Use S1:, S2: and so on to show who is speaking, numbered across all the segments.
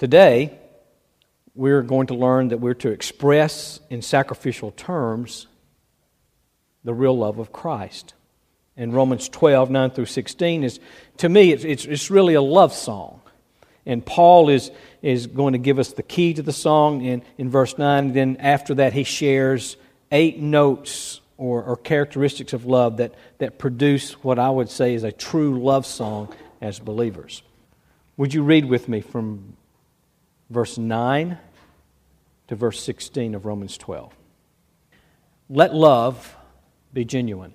S1: Today, we're going to learn that we're to express in sacrificial terms the real love of Christ. And Romans 12, 9 through 16 is, to me, it's really a love song. And Paul is going to give us the key to the song in verse 9. And then after that, he shares 8 notes or characteristics of love that produce what I would say is a true love song as believers. Would you read with me from verse 9 to verse 16 of Romans 12? Let love be genuine.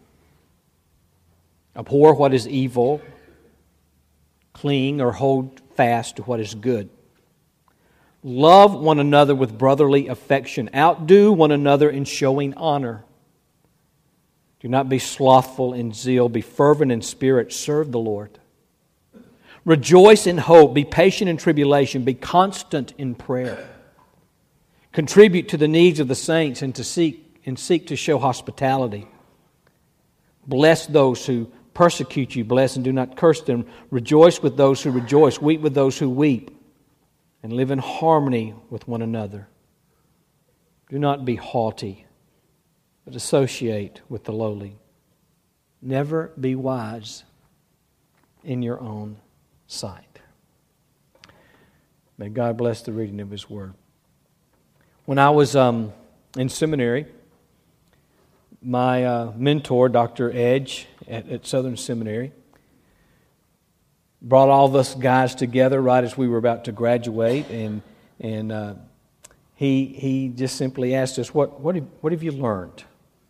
S1: Abhor what is evil. Cling or hold fast to what is good. Love one another with brotherly affection. Outdo one another in showing honor. Do not be slothful in zeal. Be fervent in spirit. Serve the Lord. Rejoice in hope. Be patient in tribulation. Be constant in prayer. Contribute to the needs of the saints and seek to show hospitality. Bless those who persecute you. Bless and do not curse them. Rejoice with those who rejoice. Weep with those who weep. And live in harmony with one another. Do not be haughty, but associate with the lowly. Never be wise in your own sight. May God bless the reading of His Word. When I was in seminary, my mentor, Dr. Edge at Southern Seminary, brought all of us guys together right as we were about to graduate, and he just simply asked us, what have you learned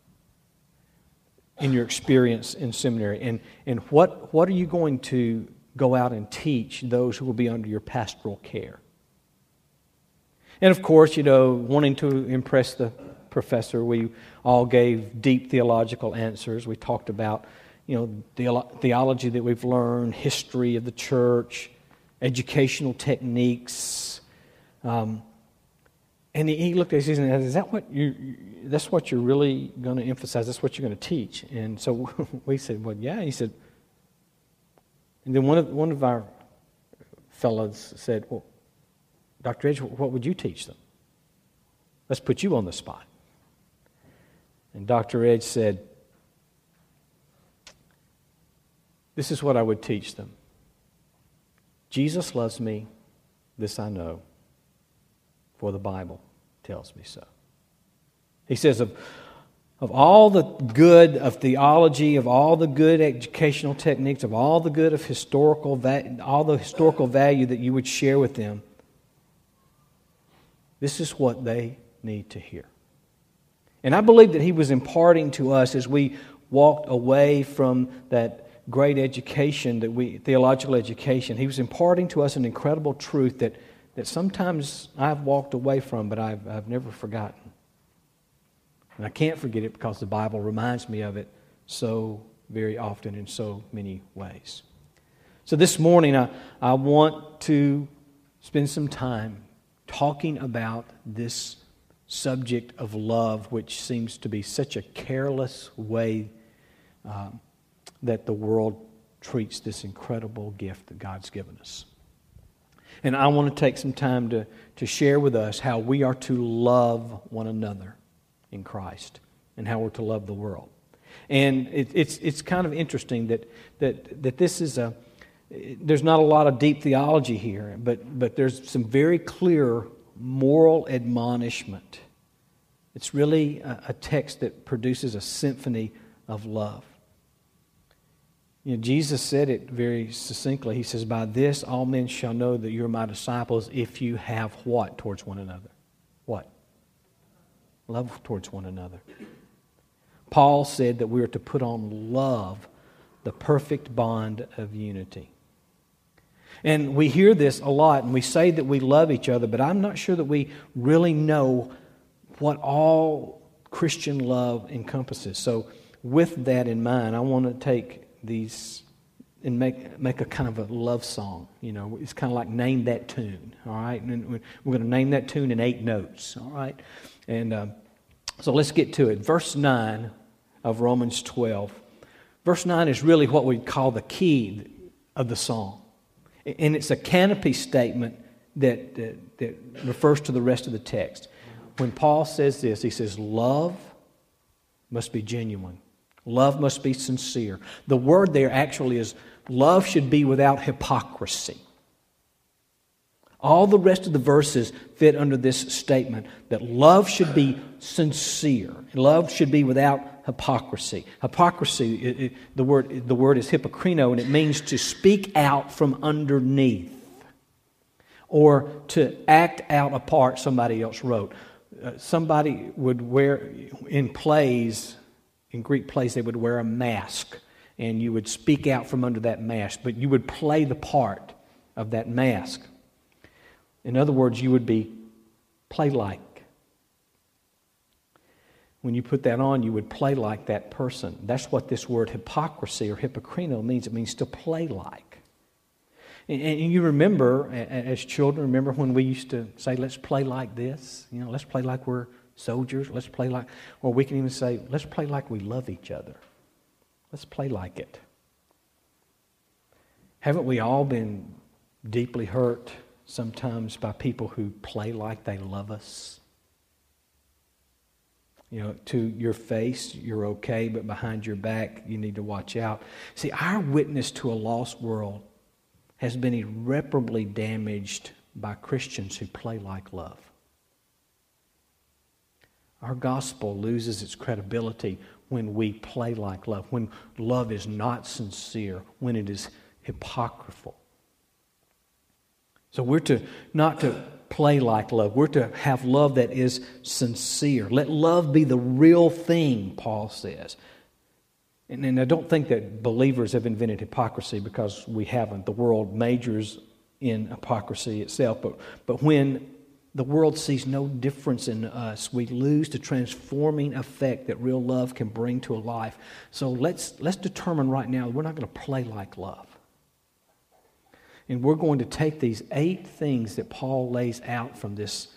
S1: in your experience in seminary, and what are you going to go out and teach those who will be under your pastoral care? And of course, wanting to impress the professor, we all gave deep theological answers. We talked about theology that we've learned, history of the church, educational techniques. And he looked at us and said, is that that's what you're really going to emphasize? That's what you're going to teach? And so we said, well, yeah. He said, and then one of our fellows said, well, Dr. Edge, what would you teach them? Let's put you on the spot. And Dr. Edge said, this is what I would teach them. Jesus loves me, this I know, for the Bible tells me so. He says, of all the good of theology, of all the good educational techniques, of all the good of all the historical value that you would share with them, this is what they need to hear. And I believe that he was imparting to us as we walked away from that great education, theological education. He was imparting to us an incredible truth that sometimes I've walked away from, but I've never forgotten. And I can't forget it because the Bible reminds me of it so very often in so many ways. So this morning I want to spend some time talking about this subject of love, which seems to be such a careless way that the world treats this incredible gift that God's given us. And I want to take some time to share with us how we are to love one another in Christ and how we're to love the world. And it's kind of interesting that this is there's not a lot of deep theology here, but there's some very clear moral admonishment. It's really a text that produces a symphony of love. Jesus said it very succinctly. He says, by this all men shall know that you're my disciples if you have what towards one another? What? Love towards one another. Paul said that we are to put on love, the perfect bond of unity. And we hear this a lot, and we say that we love each other, but I'm not sure that we really know what all Christian love encompasses. So with that in mind, I want to take these and make a kind of a love song. It's kind of like name that tune, all right? And we're going to name that tune in 8 notes, all right? And so let's get to it. Verse 9 of Romans 12. Verse 9 is really what we call the key of the song. And it's a canopy statement that refers to the rest of the text. When Paul says this, he says, love must be genuine. Love must be sincere. The word there actually is, love should be without hypocrisy. All the rest of the verses fit under this statement that love should be sincere. Love should be without hypocrisy. Hypocrisy, the word is hypocrino, and it means to speak out from underneath or to act out a part somebody else wrote. Somebody would wear, in Greek plays, they would wear a mask, and you would speak out from under that mask, but you would play the part of that mask. In other words, you would be play-like. When you put that on, you would play like that person. That's what this word hypocrisy or hypocrino means. It means to play like. And you remember, as children, remember when we used to say, let's play like this? You know, let's play like we're soldiers. Let's play like, or we can even say, let's play like we love each other. Let's play like it. Haven't we all been deeply hurt sometimes by people who play like they love us? You know, to your face, you're okay, but behind your back, you need to watch out. See, our witness to a lost world has been irreparably damaged by Christians who play like love. Our gospel loses its credibility when we play like love, when love is not sincere, when it is hypocritical. So we're not to play like love. We're to have love that is sincere. Let love be the real thing, Paul says. And I don't think that believers have invented hypocrisy, because we haven't. The world majors in hypocrisy itself. But when the world sees no difference in us, we lose the transforming effect that real love can bring to a life. So let's determine right now we're not going to play like love. And we're going to take these 8 things that Paul lays out from this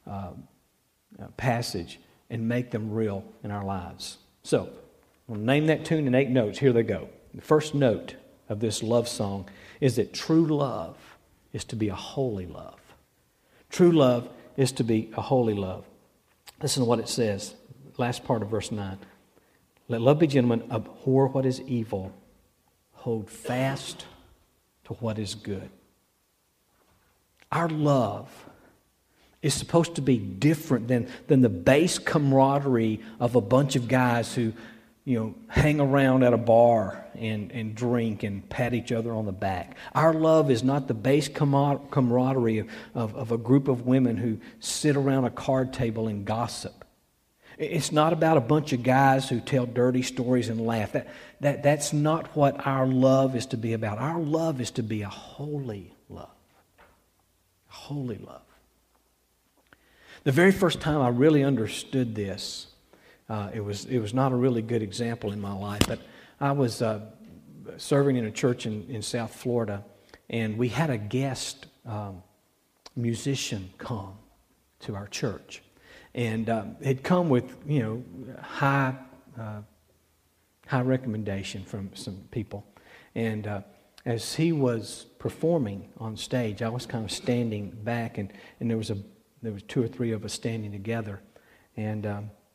S1: passage and make them real in our lives. So, we'll name that tune in 8 notes. Here they go. The first note of this love song is that true love is to be a holy love. True love is to be a holy love. Listen to what it says, last part of verse 9. Let love be genuine, abhor what is evil, hold fast to what is good. Our love is supposed to be different than the base camaraderie of a bunch of guys who, you know, hang around at a bar and drink and pat each other on the back. Our love is not the base camaraderie of a group of women who sit around a card table and gossip. It's not about a bunch of guys who tell dirty stories and laugh. That's not what our love is to be about. Our love is to be a holy love. A holy love. The very first time I really understood this, it was not a really good example in my life, but I was serving in a church in South Florida, and we had a guest musician come to our church. And had come with, you know, high recommendation from some people. And as he was performing on stage, I was kind of standing back, and there was 2 or 3 of us standing together. And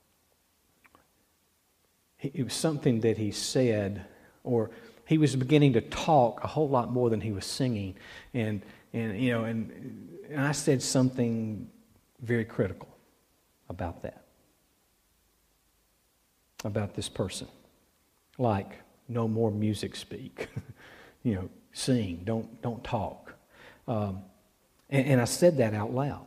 S1: it was something that he said, or he was beginning to talk a whole lot more than he was singing. And you know, and I said something very critical about that, about this person. Like, no more music speak. You know, sing, don't talk. And I said that out loud.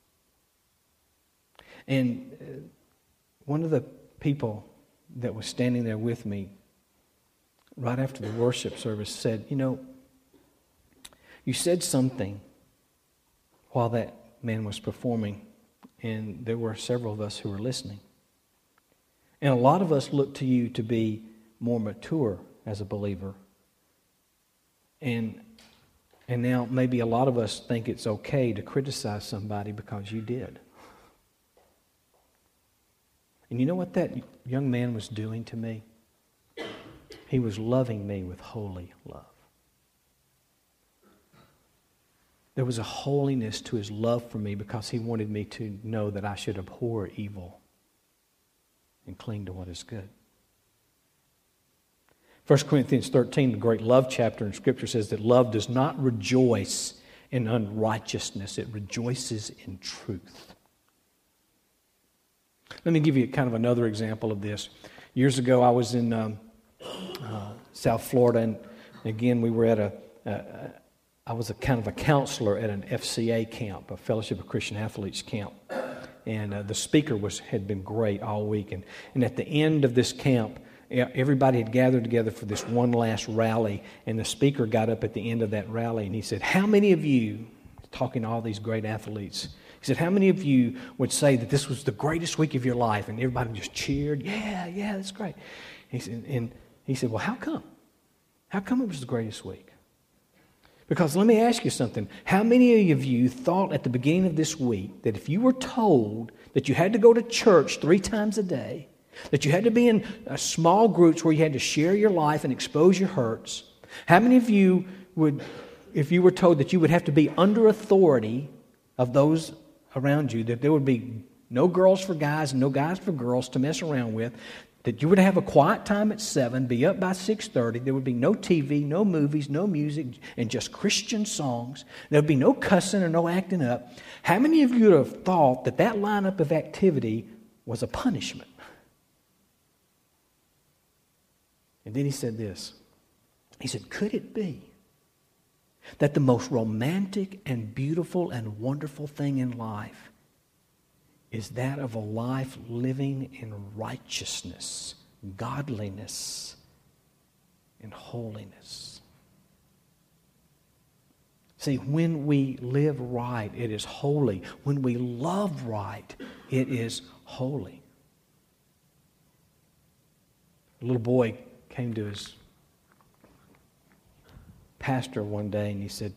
S1: And one of the people that was standing there with me right after the worship service said, you know, you said something while that man was performing, and there were several of us who were listening. And a lot of us look to you to be more mature as a believer. And now maybe a lot of us think it's okay to criticize somebody because you did. And you know what that young man was doing to me? He was loving me with holy love. There was a holiness to his love for me because he wanted me to know that I should abhor evil and cling to what is good. 1 Corinthians 13, the great love chapter in Scripture, says that love does not rejoice in unrighteousness. It rejoices in truth. Let me give you kind of another example of this. Years ago, I was in South Florida, and again, we were at I was a kind of a counselor at an FCA camp, a Fellowship of Christian Athletes camp. And the speaker had been great all week. And at the end of this camp, everybody had gathered together for this one last rally. And the speaker got up at the end of that rally and he said, how many of you, talking to all these great athletes, he said, how many of you would say that this was the greatest week of your life? And everybody just cheered, yeah, that's great. And he said, well, how come? How come it was the greatest week? Because let me ask you something. How many of you thought at the beginning of this week that if you were told that you had to go to church 3 times a day, that you had to be in small groups where you had to share your life and expose your hurts, how many of you would, if you were told that you would have to be under authority of those around you, that there would be no girls for guys and no guys for girls to mess around with, that you would have a quiet time at 7, be up by 6:30, there would be no TV, no movies, no music, and just Christian songs. There would be no cussing or no acting up. How many of you would have thought that that lineup of activity was a punishment? And then he said this. He said, could it be that the most romantic and beautiful and wonderful thing in life is that of a life living in righteousness, godliness, and holiness? See, when we live right, it is holy. When we love right, it is holy. A little boy came to his pastor one day and he said,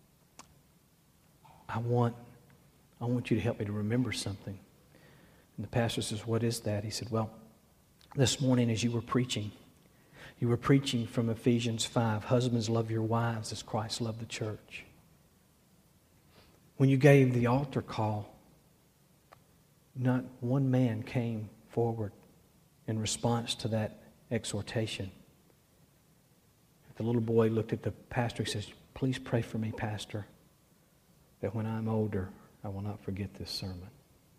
S1: I want you to help me to remember something. And the pastor says, what is that? He said, well, this morning as you were preaching from Ephesians 5, husbands, love your wives as Christ loved the church. When you gave the altar call, not one man came forward in response to that exhortation. The little boy looked at the pastor. He says, please pray for me, Pastor, that when I'm older, I will not forget this sermon.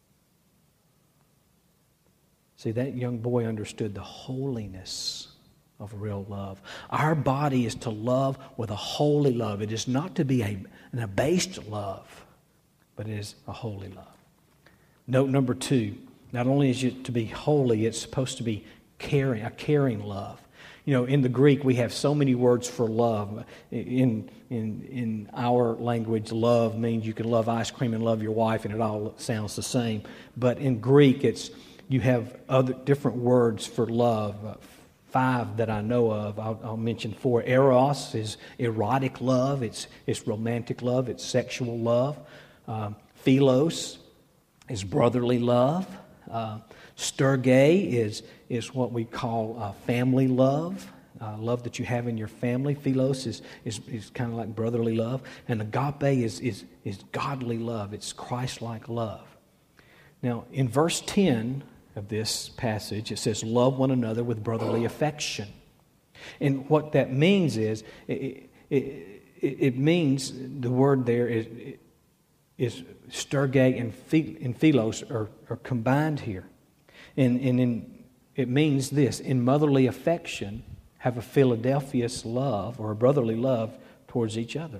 S1: See, that young boy understood the holiness of real love. Our body is to love with a holy love. It is not to be an abased love, but it is a holy love. Note number 2, not only is it to be holy, it's supposed to be caring, a caring love. You know, in the Greek, we have so many words for love. In our language, love means you can love ice cream and love your wife, and it all sounds the same. But in Greek, you have other different words for love. 5 that I know of. I'll mention 4. Eros is erotic love. It's romantic love. It's sexual love. Philos is brotherly love. Storge is what we call family love. Love that you have in your family. Philos is kind of like brotherly love. And agape is godly love. It's Christ-like love. Now, in verse 10 of this passage, it says, love one another with brotherly affection. And what that means is, it means, the word there is storge and philos are combined here. And it means this: in motherly affection, have a Philadelphia's love or a brotherly love towards each other.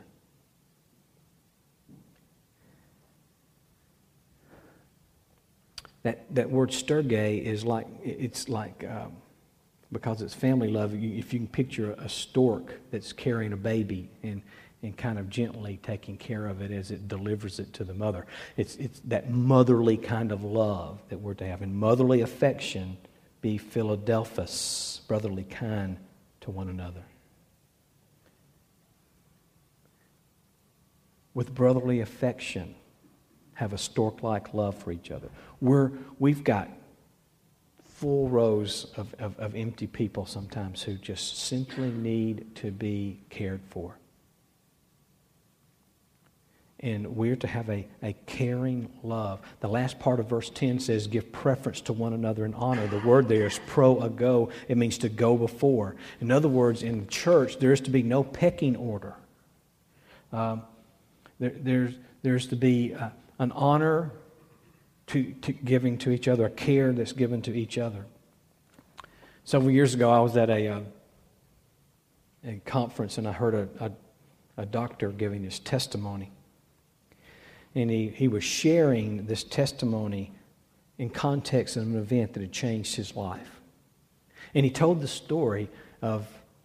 S1: That word storge is like because it's family love. If you can picture a stork that's carrying a baby and kind of gently taking care of it as it delivers it to the mother. It's that motherly kind of love that we're to have. In motherly affection, be Philadelphus, brotherly kind to one another. With brotherly affection, have a stork-like love for each other. We've got full rows of empty people sometimes who just simply need to be cared for. And we're to have a caring love. The last part of verse 10 says, give preference to one another in honor. The word there is pro-ago. It means to go before. In other words, in the church, there is to be no pecking order. There's to be an honor to giving to each other, a care that's given to each other. Several years ago, I was at a conference, and I heard a doctor giving his testimony. And he was sharing this testimony in context of an event that had changed his life. And he told the story of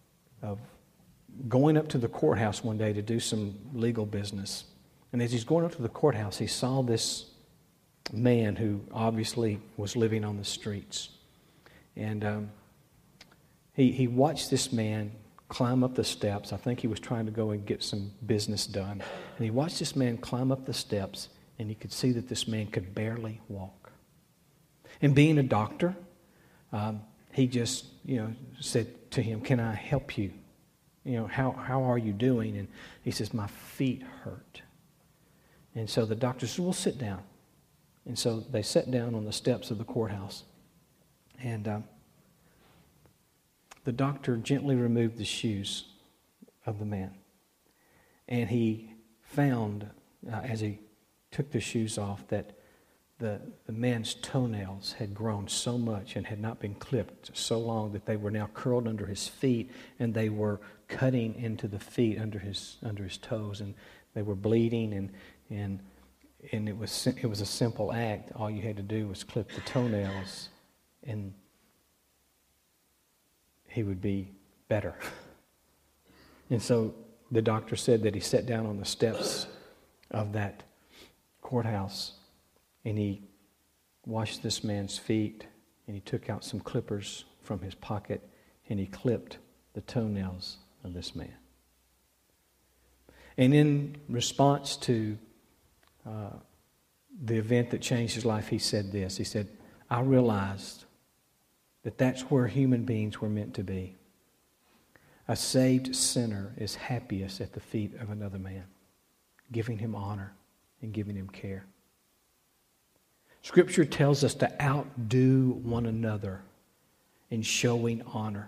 S1: going up to the courthouse one day to do some legal business. And as he's going up to the courthouse, he saw this man who obviously was living on the streets. And he watched this man climb up the steps. I think he was trying to go and get some business done. And he watched this man climb up the steps, and he could see that this man could barely walk. And being a doctor, he just, said to him, "Can I help you? How are you doing?" And he says, "My feet hurt." And so the doctor said, "Well, sit down." And so they sat down on the steps of the courthouse. And the doctor gently removed the shoes of the man. And he found, as he took the shoes off, that the man's toenails had grown so much and had not been clipped so long that they were now curled under his feet, and they were cutting into the feet under his toes, and they were bleeding, and it was a simple act. All you had to do was clip the toenails, and he would be better. And so the doctor said that he sat down on the steps of that courthouse, and he washed this man's feet, and he took out some clippers from his pocket, and he clipped the toenails of this man. And in response to the event that changed his life, he said this. He said, "I realized that that's where human beings were meant to be. A saved sinner is happiest at the feet of another man, giving him honor and giving him care." Scripture tells us to outdo one another in showing honor.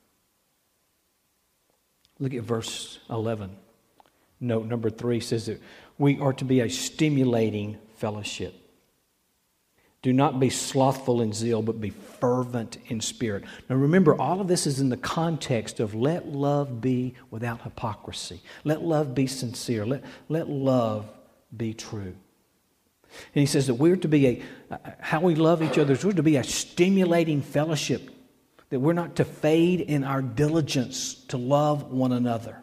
S1: Look at verse 11. Note number 3 says that we are to be a stimulating fellowship. Do not be slothful in zeal, but be fervent in spirit. Now remember, all of this is in the context of let love be without hypocrisy. Let love be sincere. Let love be true. And he says that we're to be how we love each other is we're to be a stimulating fellowship. That we're not to fade in our diligence to love one another.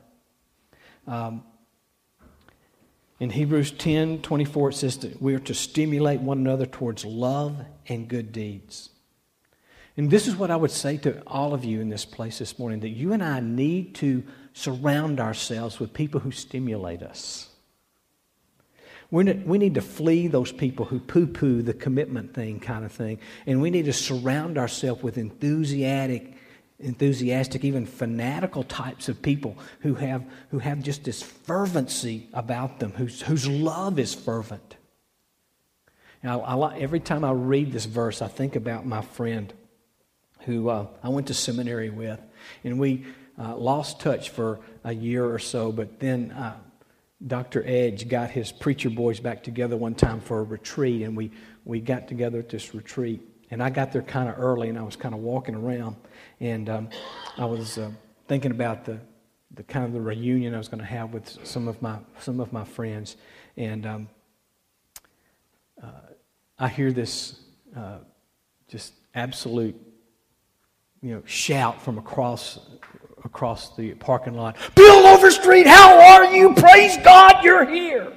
S1: In Hebrews 10:24 it says that we are to stimulate one another towards love and good deeds. And this is what I would say to all of you in this place this morning, that you and I need to surround ourselves with people who stimulate us. We need to flee those people who poo-poo the commitment thing kind of thing. And we need to surround ourselves with enthusiastic, even fanatical types of people who have just this fervency about them, whose love is fervent. Now, every time I read this verse, I think about my friend who I went to seminary with, and we lost touch for a year or so, but then Dr. Edge got his preacher boys back together one time for a retreat, and we got together at this retreat. And I got there kind of early, and I was kind of walking around, and I was thinking about the kind of the reunion I was going to have with some of my friends, and I hear this just absolute shout from across the parking lot. "Bill Overstreet, how are you? Praise God, you're here!"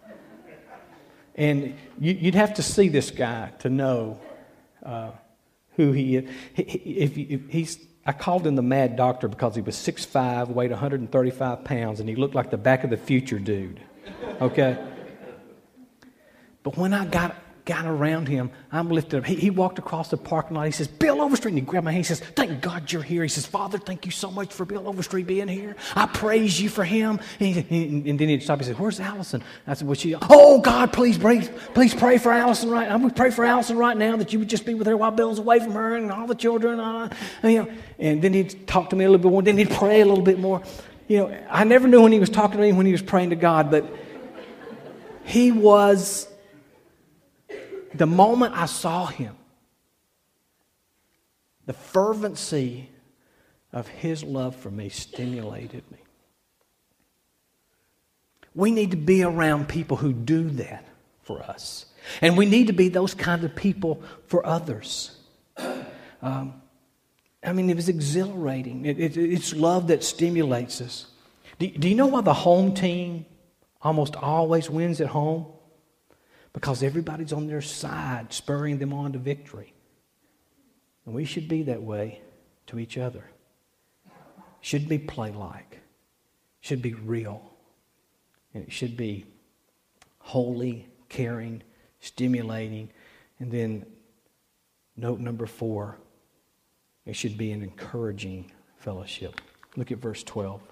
S1: And you'd have to see this guy to know who he is. I called him the Mad Doctor because he was 6'5", weighed 135 pounds, and he looked like the Back of the Future dude. Okay? But when I got got around him, I'm lifted up. He walked across the parking lot. He says, Bill Overstreet. And he grabbed my hand. He says, thank God you're here. He says, Father, thank you so much for Bill Overstreet being here. I praise you for him. And then he'd stop. He said, where's Allison? I said, well, oh, God, please pray for Allison right now. We pray for Allison right now that you would just be with her while Bill's away from her and all the children. And then he'd talk to me a little bit more. Then he'd pray a little bit more. I never knew when he was talking to me, when he was praying to God, but he was, the moment I saw him, the fervency of his love for me stimulated me. We need to be around people who do that for us. And we need to be those kind of people for others. It was exhilarating. It's love that stimulates us. Do you know why the home team almost always wins at home? Because everybody's on their side, spurring them on to victory. And we should be that way to each other. It should be play-like. It should be real. And it should be holy, caring, stimulating. And then note number 4, it should be an encouraging fellowship. Look at verse 12.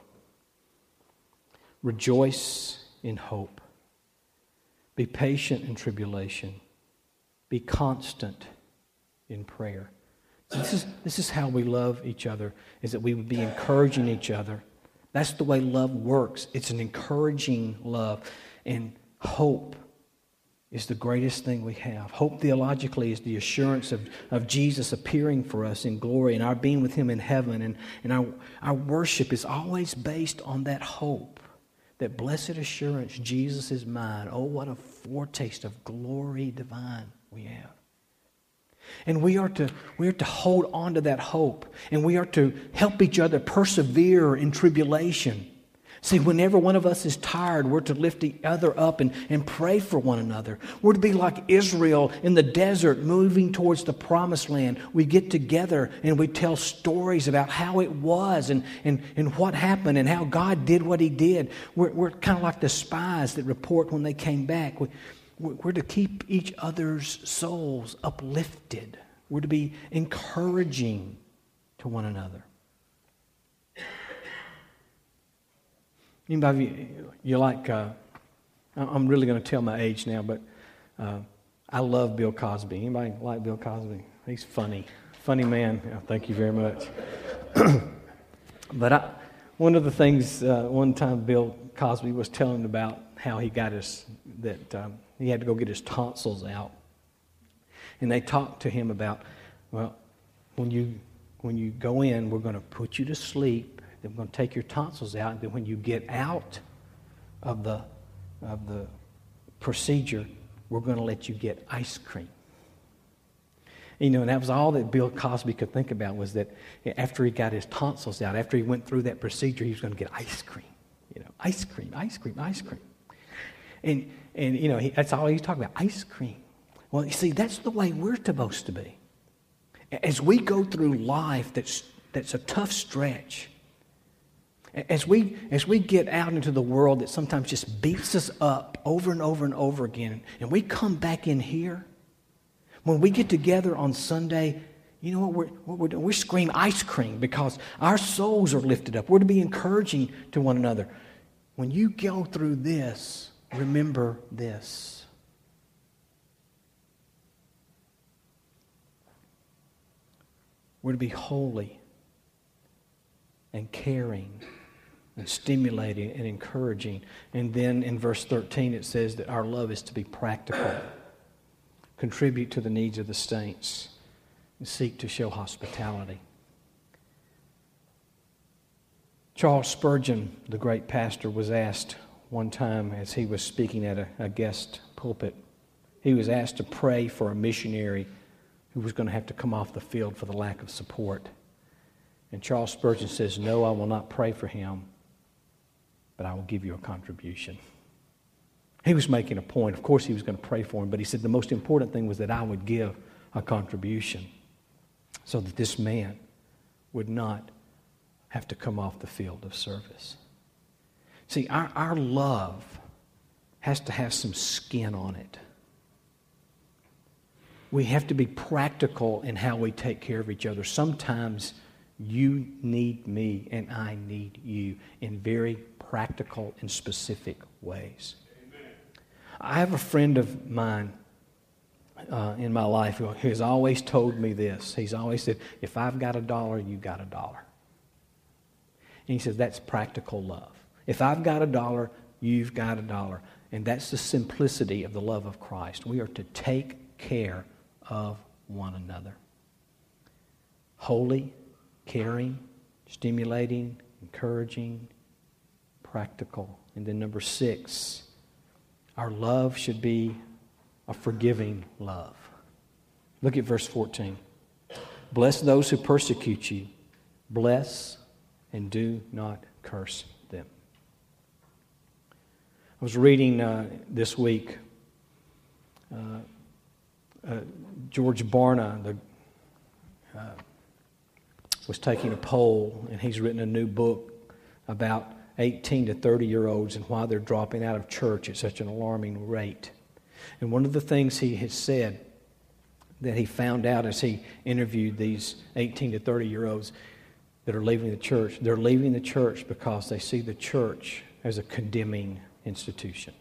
S1: Rejoice in hope. Be patient in tribulation. Be constant in prayer. So this is how we love each other, is that we would be encouraging each other. That's the way love works. It's an encouraging love. And hope is the greatest thing we have. Hope theologically is the assurance of Jesus appearing for us in glory and our being with Him in heaven. And our worship is always based on that hope. That blessed assurance, Jesus is mine. Oh, what a foretaste of glory divine we have. And we are to hold on to that hope. And we are to help each other persevere in tribulation. See, whenever one of us is tired, we're to lift the other up and pray for one another. We're to be like Israel in the desert moving towards the promised land. We get together and we tell stories about how it was and what happened and how God did what He did. We're kind of like the spies that report when they came back. We're to keep each other's souls uplifted. We're to be encouraging to one another. Anybody, you like, I'm really going to tell my age now, but I love Bill Cosby. Anybody like Bill Cosby? He's funny. Funny man. Oh, thank you very much. But one of the things, one time Bill Cosby was telling about how he got he had to go get his tonsils out. And they talked to him about, well, when you go in, we're going to put you to sleep. Then we're going to take your tonsils out, and then when you get out of the procedure, we're going to let you get ice cream. And that was all that Bill Cosby could think about, was that after he got his tonsils out, after he went through that procedure, he was going to get ice cream. Ice cream, ice cream, ice cream. And that's all he was talking about, ice cream. Well, you see, that's the way we're supposed to be. As we go through life that's a tough stretch, as we get out into the world that sometimes just beats us up over and over and over again, and we come back in here, when we get together on Sunday, you know what we're doing? We scream ice cream because our souls are lifted up. We're to be encouraging to one another. When you go through this, remember this. We're to be holy and caring and stimulating and encouraging. And then in verse 13 it says that our love is to be practical, contribute to the needs of the saints, and seek to show hospitality. Charles Spurgeon, the great pastor, was asked one time as he was speaking at a guest pulpit, he was asked to pray for a missionary who was going to have to come off the field for the lack of support. And Charles Spurgeon says, no, I will not pray for him, but I will give you a contribution. He was making a point. Of course he was going to pray for him, but he said the most important thing was that I would give a contribution so that this man would not have to come off the field of service. See, our love has to have some skin on it. we have to be practical in how we take care of each other. Sometimes you need me and I need you in very practical and specific ways. Amen. I have a friend of mine in my life who has always told me this. He's always said, if I've got $1, you've got $1. And he says, that's practical love. If I've got $1, you've got $1. And that's the simplicity of the love of Christ. We are to take care of one another. Holy, caring, stimulating, encouraging, practical. And then number 6, our love should be a forgiving love. Look at verse 14. Bless those who persecute you. Bless and do not curse them. I was reading this week George Barna was taking a poll, and he's written a new book about 18 to 30-year-olds and why they're dropping out of church at such an alarming rate. And one of the things he has said that he found out as he interviewed these 18 to 30-year-olds that are leaving the church, they're leaving the church because they see the church as a condemning institution.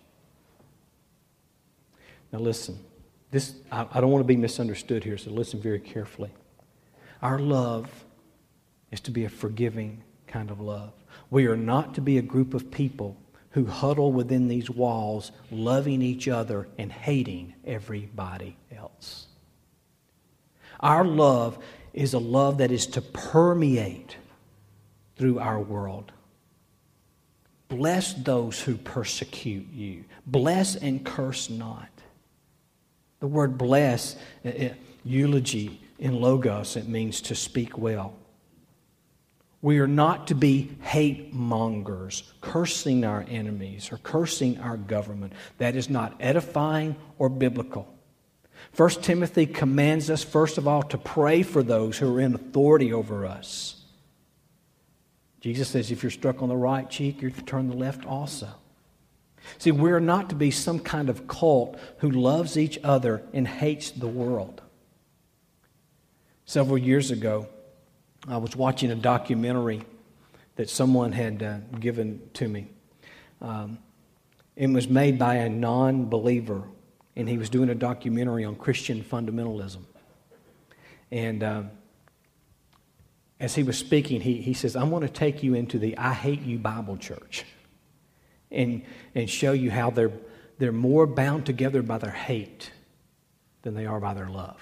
S1: Now listen, I don't want to be misunderstood here, so listen very carefully. Our love is to be a forgiving kind of love. We are not to be a group of people who huddle within these walls, loving each other and hating everybody else. Our love is a love that is to permeate through our world. Bless those who persecute you. Bless and curse not. The word bless, eulogy in Logos, it means to speak well. We are not to be hate mongers, cursing our enemies or cursing our government. That is not edifying or biblical. 1 Timothy commands us, first of all, to pray for those who are in authority over us. Jesus says if you're struck on the right cheek, you're to turn the left also. See, we're not to be some kind of cult who loves each other and hates the world. Several years ago, I was watching a documentary that someone had given to me. It was made by a non-believer, and he was doing a documentary on Christian fundamentalism. And as he was speaking, he says, I'm going to take you into the I Hate You Bible Church and show you how they're more bound together by their hate than they are by their love.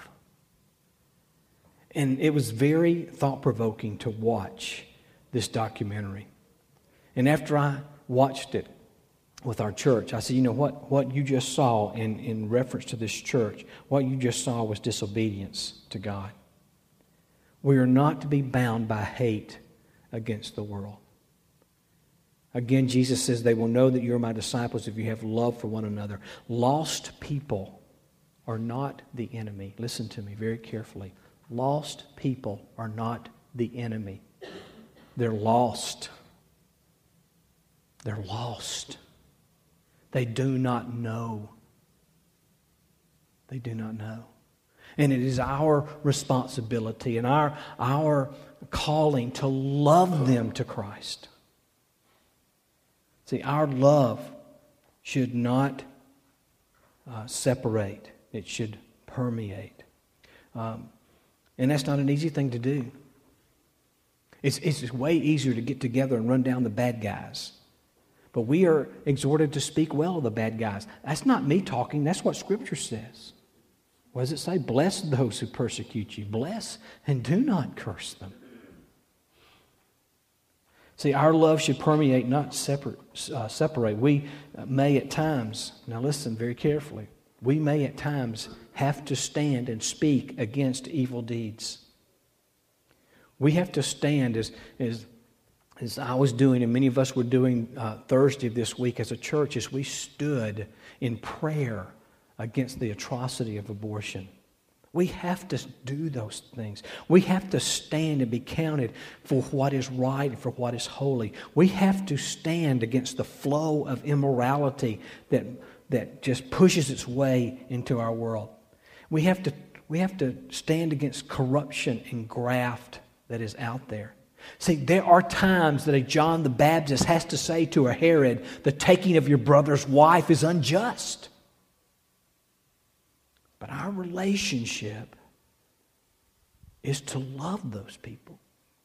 S1: And it was very thought-provoking to watch this documentary. And after I watched it with our church, I said, you know what you just saw in reference to this church, what you just saw was disobedience to God. We are not to be bound by hate against the world. Again, Jesus says, they will know that you are my disciples if you have love for one another. Lost people are not the enemy. Listen to me very carefully. Lost people are not the enemy. They're lost. They're lost. They do not know. They do not know. And it is our responsibility and our calling to love them to Christ. See, our love should not separate. It should permeate. And that's not an easy thing to do. It's way easier to get together and run down the bad guys. But we are exhorted to speak well of the bad guys. That's not me talking. That's what Scripture says. What does it say? Bless those who persecute you. Bless and do not curse them. See, our love should permeate, not separate. We may at times, now listen very carefully, we may at times have to stand and speak against evil deeds. We have to stand as I was doing, and many of us were doing Thursday of this week as a church, as we stood in prayer against the atrocity of abortion. We have to do those things. We have to stand and be counted for what is right and for what is holy. We have to stand against the flow of immorality that just pushes its way into our world. We have we have to stand against corruption and graft that is out there. See, there are times that a John the Baptist has to say to a Herod, the taking of your brother's wife is unjust. But our relationship is to love those people.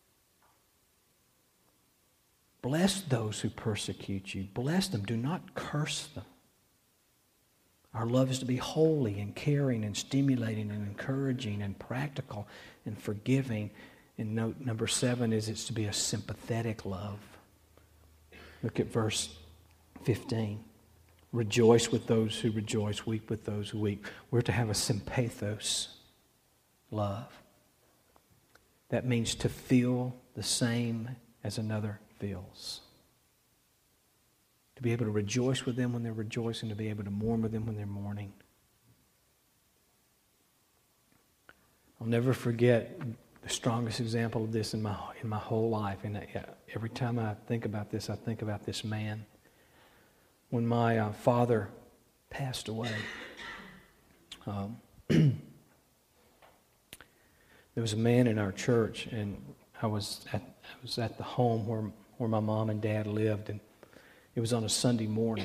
S1: Bless those who persecute you. Bless them. Do not curse them. Our love is to be holy and caring and stimulating and encouraging and practical and forgiving. And note number 7 is it's to be a sympathetic love. Look at verse 15. Rejoice with those who rejoice, weep with those who weep. We're to have a sympathos love. That means to feel the same as another feels. To be able to rejoice with them when they're rejoicing, to be able to mourn with them when they're mourning. I'll never forget the strongest example of this in my whole life. And every time I think about this, I think about this man. When my father passed away, there was a man in our church, and I was at the home where my mom and dad lived, and it was on a Sunday morning,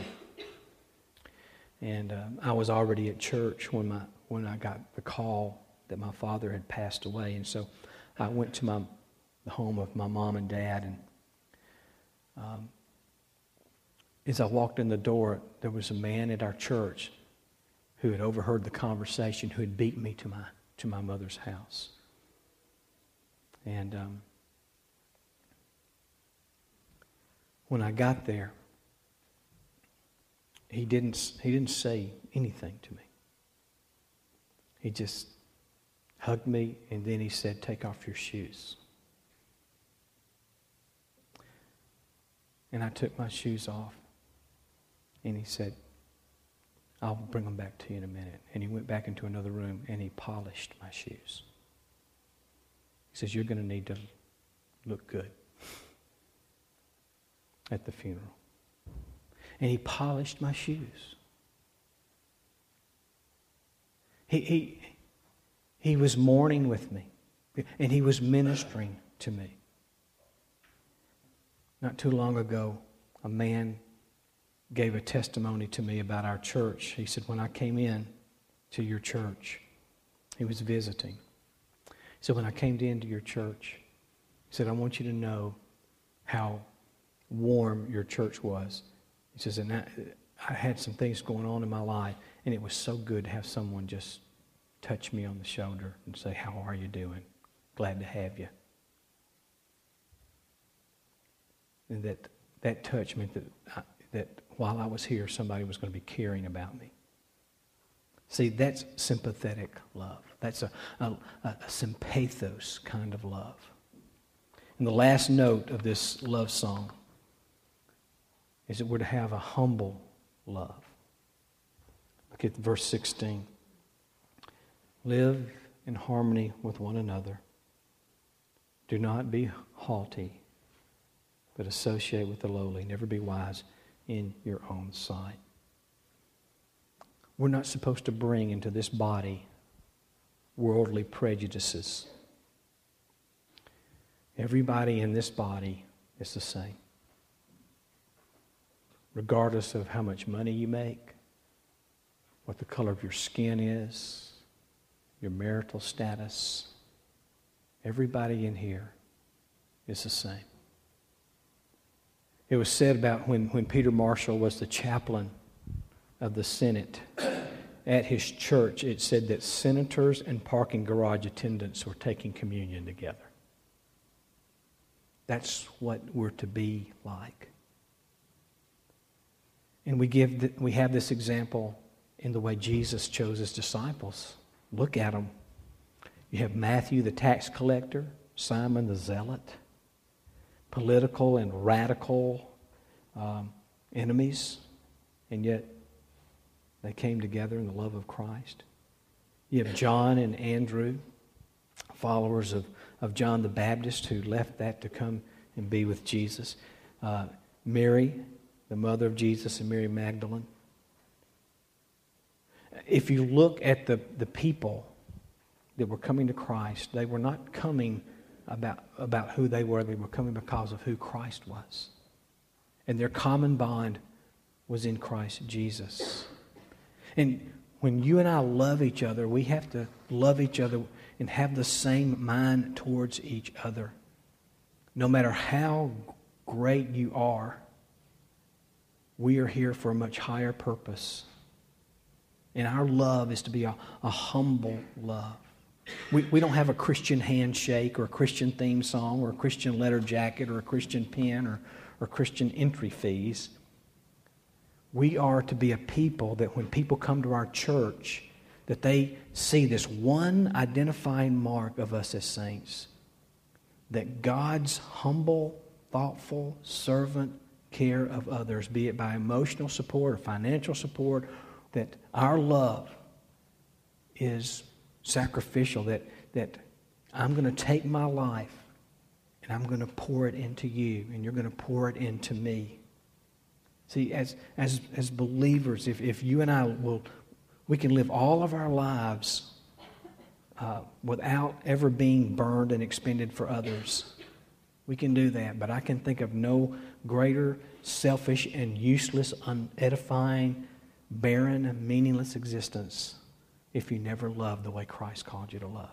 S1: and I was already at church when I got the call that my father had passed away, and so I went to the home of my mom and dad, and as I walked in the door, there was a man at our church who had overheard the conversation, who had beaten me to my mother's house. And when I got there, he didn't say anything to me. He just hugged me, and then he said, "Take off your shoes." And I took my shoes off. And he said, "I'll bring them back to you in a minute." And he went back into another room and he polished my shoes. He says, "You're going to need to look good at the funeral." And he polished my shoes. He was mourning with me. And he was ministering to me. Not too long ago, a man gave a testimony to me about our church. He said, when I came in to your church, he was visiting. So when I came into your church, he said, "I want you to know how warm your church was." He says, "And I had some things going on in my life, and it was so good to have someone just touch me on the shoulder and say, 'How are you doing? Glad to have you.'" And that touch meant that while I was here, somebody was going to be caring about me. See, that's sympathetic love. That's a sympathos kind of love. And the last note of this love song is that we're to have a humble love. Look at verse 16. Live in harmony with one another. Do not be haughty, but associate with the lowly. Never be wise in your own sight. We're not supposed to bring into this body worldly prejudices. Everybody in this body is the same. Regardless of how much money you make, what the color of your skin is, your marital status, everybody in here is the same. It was said about when Peter Marshall was the chaplain of the Senate at his church, it said that senators and parking garage attendants were taking communion together. That's what we're to be like. And we have this example in the way Jesus chose his disciples. Look at them. You have Matthew the tax collector, Simon the zealot, political and radical enemies, and yet they came together in the love of Christ. You have John and Andrew, followers of John the Baptist, who left that to come and be with Jesus. Mary, the mother of Jesus, and Mary Magdalene. If you look at the people that were coming to Christ, they were not coming about who they were. They were coming because of who Christ was. And their common bond was in Christ Jesus. And when you and I love each other, we have to love each other and have the same mind towards each other. No matter how great you are, we are here for a much higher purpose. And our love is to be a humble love. We don't have a Christian handshake or a Christian theme song or a Christian letter jacket or a Christian pen or Christian entry fees. We are to be a people that when people come to our church, that they see this one identifying mark of us as saints. That God's humble, thoughtful, servant care of others, be it by emotional support or financial support, that our love is sacrificial, that I'm going to take my life and I'm going to pour it into you and you're going to pour it into me. See, as believers, if you and I we can live all of our lives without ever being burned and expended for others. We can do that, but I can think of no greater selfish and useless, unedifying, barren, and meaningless existence if you never love the way Christ called you to love.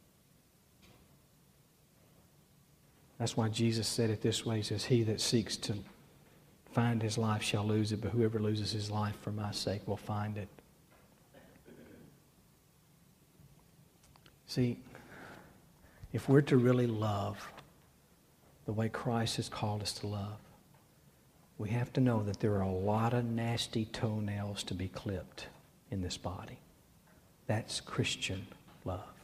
S1: That's why Jesus said it this way. He says, he that seeks to find his life shall lose it, but whoever loses his life for my sake will find it. See, if we're to really love the way Christ has called us to love, we have to know that there are a lot of nasty toenails to be clipped in this body. That's Christian love.